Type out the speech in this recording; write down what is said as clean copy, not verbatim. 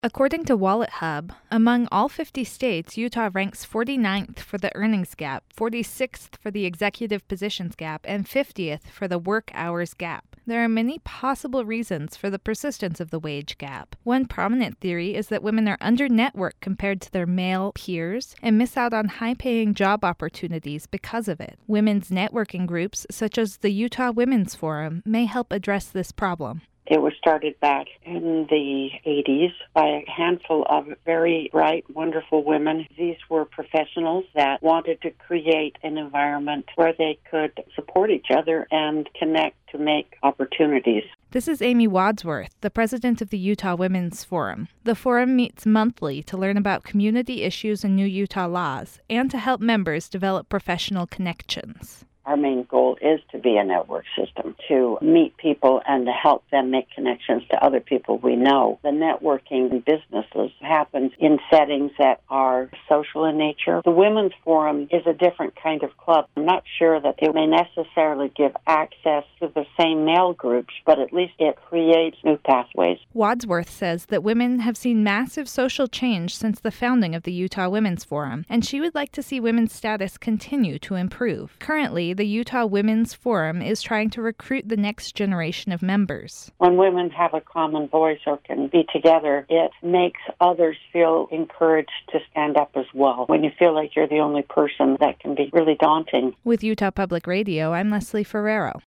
According to Wallet Hub, among all 50 states, Utah ranks 49th for the earnings gap, 46th for the executive positions gap, and 50th for the work hours gap. There are many possible reasons for the persistence of the wage gap. One prominent theory is that women are under-networked compared to their male peers and miss out on high-paying job opportunities because of it. Women's networking groups, such as the Utah Women's Forum, may help address this problem. It was started back in the 80s by a handful of very bright, wonderful women. These were professionals that wanted to create an environment where they could support each other and connect to make opportunities. This is Amy Wadsworth, the president of the Utah Women's Forum. The forum meets monthly to learn about community issues and new Utah laws and to help members develop professional connections. Our main goal is to be a network system, to meet people and to help them make connections to other people we know. The networking in businesses happens in settings that are social in nature. The Women's Forum is a different kind of club. I'm not sure that it may necessarily give access to the same male groups, but at least it creates new pathways. Wadsworth says that women have seen massive social change since the founding of the Utah Women's Forum, and she would like to see women's status continue to improve. Currently, the Utah Women's Forum is trying to recruit the next generation of members. When women have a common voice or can be together, it makes others feel encouraged to stand up as well. When you feel like you're the only person, that can be really daunting. With Utah Public Radio, I'm Leslie Ferrero.